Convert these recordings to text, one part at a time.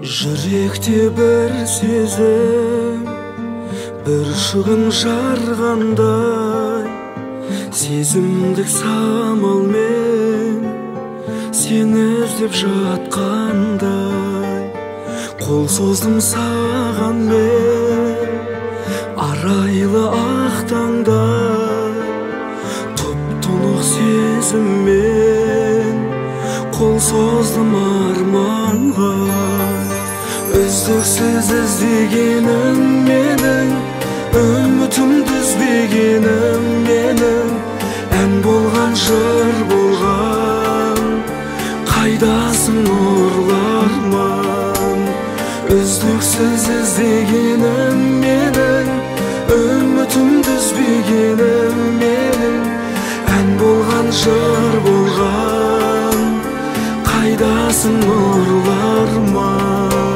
Жүректе бір сезім, бір шығын жарғандай, сезімдік самалмен сені іздеп жатқандай. Қол создым саған мен арайлы ақ таңдай, тұп-тұнық сезіммен қол создым арманға. Үздіксіз іздегенім менің, үмітімді үзбегенім менің, ән болған жыр болған, қайдасың нұрлы арман. Үздіксіз іздегенім менің, үмітімді үзбегенім менің, ән болған жыр болған, қайдасың нұрлы арман.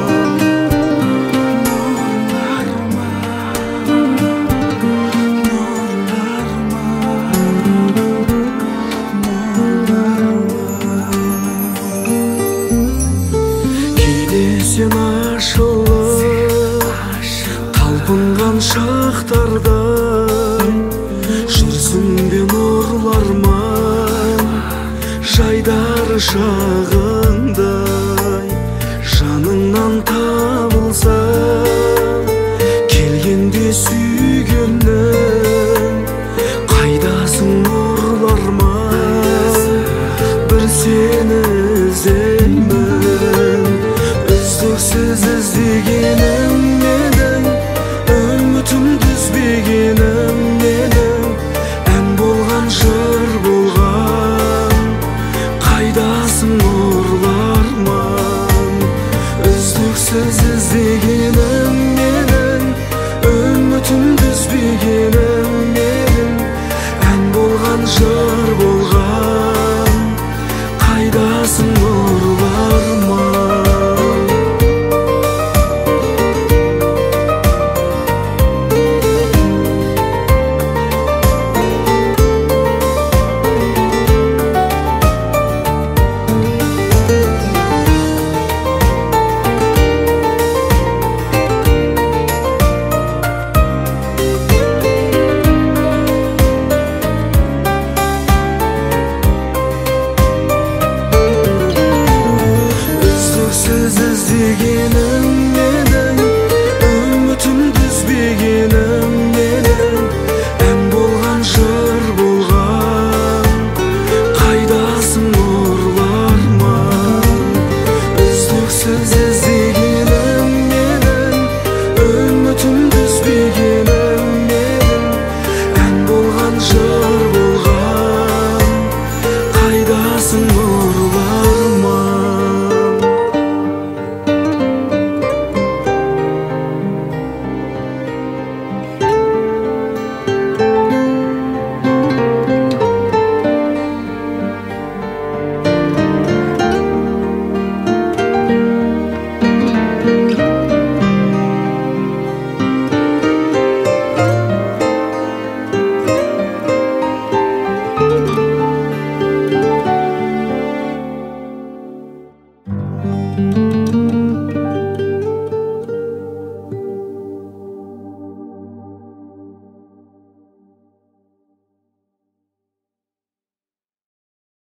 Сен ашылып талпынған шақтарда жүрсің бе нұрлы арман, жайдары шағындай жаныңнан табылса келгенде сүйгенің, қайдасың нұрлы арман, бір сені іздеймін. Үздіксіз іздегенім менің, үмітімді үзбегенім менің, ән болған жыр болған, қайдасың нұрлы арман. Үздіксіз іздегенім